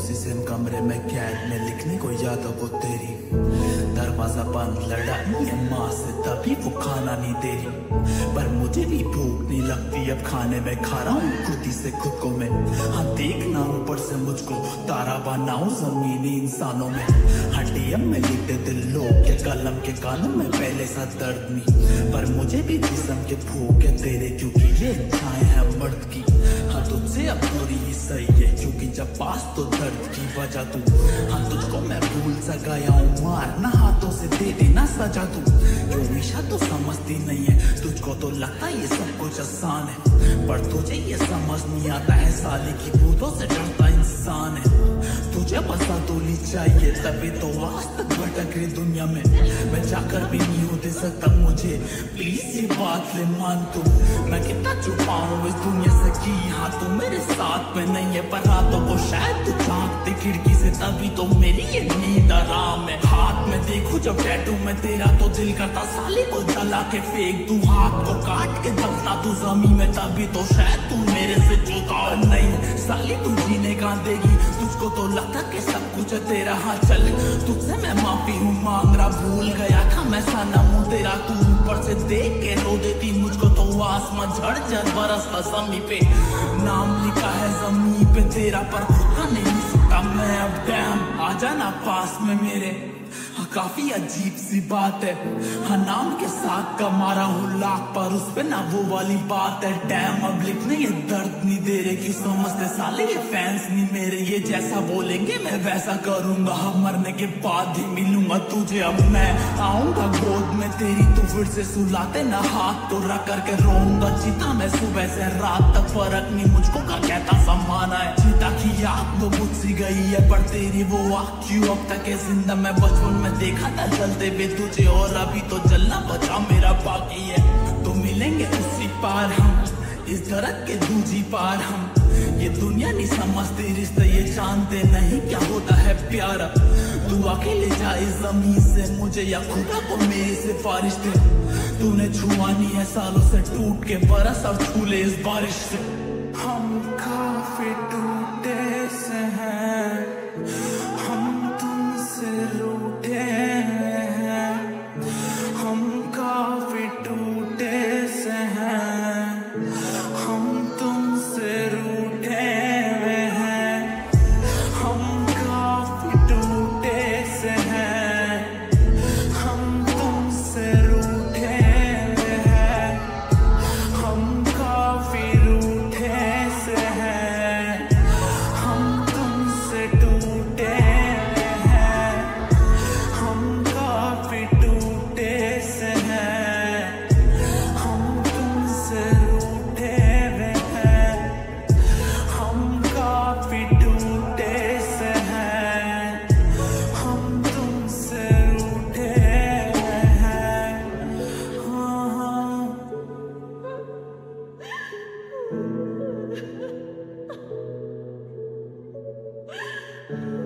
उसी सेम कमरे में कैद में लिखने को याद हो वो तेरी दरवाजा बंद लड़ाई है माँ से तभी वो खाना नहीं दे रही पर मुझे भी भूख नहीं लगती अब खाने में खा रहा हूँ खुद ही से खुद को मैं हाँ देखना ऊपर से मुझको तारा बनाऊं जमीनी इंसानों में हड्डियों में लिखते दिल लोग के कलम के कानों में पहले सा दर्द नहीं पर मुझे भी जिस्म के भूख है तेरे क्योंकि ये इच्छाएं हैं मर्द की हाँ तुझसे अब पूरी ही सही है क्योंकि जब पास तो दर्द की वजह तू हाँ तुझको मैं भूल सा गया हूँ मारना हाथों से दे देना सजा तू जो हमेशा तो समझती नहीं है तुझको तो लगता ये सब कुछ आसान है पर तुझे ये समझ नहीं आता है साले की बूतों से डरता इंसान है तुझे बसा तोली चाहिए तभी तो आज तक भटक रही दुनिया में मैं जाकर भी नहीं होते सकता मुझे प्लीज ये बात ले मान तू मैं कितना छुपाऊं इस दुनिया से कि हाँ तू मेरे साथ में नहीं है पर रातों को शायद तू झांकते खिड़की से तभी तो मेरी ये नींद आराम है हाथ में देखूं जब टैटू में तेरा तो दिल करता साले को जला के फेंक तू हाथ को काट के दबता तू जमीन में तभी तो शायद तू मेरे से जुदा नहीं साली तू जीने का देगी तुझको तो लगता कि सब कुछ है तेरा हाँ चल तुझसे मैं माफी हूँ मांग रहा भूल गया था मैं सनम हूँ तेरा तू ऊपर से देख के रो देती मुझको तो आसमां झड़ बरसता जमी पे नाम लिखा है जमीन पे तेरा पर खुद का नहीं सकता मैं अब डैम आ जाना पास में मेरे काफी अजीब सी बात है हाँ नाम के साथ का मारा हूँ लाख पर उस पे ना वो वाली बात है डैम अब लिखने ये दर्द नहीं दे रहे कि समझते साले ये फैंस नहीं मेरे ये जैसा बोलेंगे मैं वैसा करूंगा हम मरने के बाद ही मिलूंगा तुझे अब मैं आऊंगा गोद में तेरी तू फिर से सुलाते ना हाथ तो रख करके रोऊंगा चीता मैं सुबह से रात तक फर्क नहीं मुझको का कहता समाना है चीता की याद वो मुझसे गई है पर तेरी वो आँख क्यों अब तक है जिंदा मैं बचपन में देखा था जलते हुए तुझे और अभी तो जलना बचा मेरा बाकी है तो मिलेंगे उसी पार हम इस दर्द के दूजी पार हम ये दुनिया नहीं समझती रिश्ते ये जानते नहीं क्या होता है प्यारा तू अकेले जाए जमीन से मुझे या खुदा को मेरी सिफारिश दे तूने छुआ नहीं है सालों से टूट के बरस और छूले इस बारिश से हम काफी टूटे से हैं हम तुमसे रूठे हैं हम काफी टूटे से हैं हम तुमसे रूठे हुए हैं हम काफी टूटे से हैं हम तुमसे रूठे हुए हैं हम काफी रूठे से हैं हम तुमसे टूटे हैं हम काफी टूटे से हैं हम तुमसे रूठे हुए हैं हम काफी टूटे से हैं हम तुमसे रूठे हैं हाँ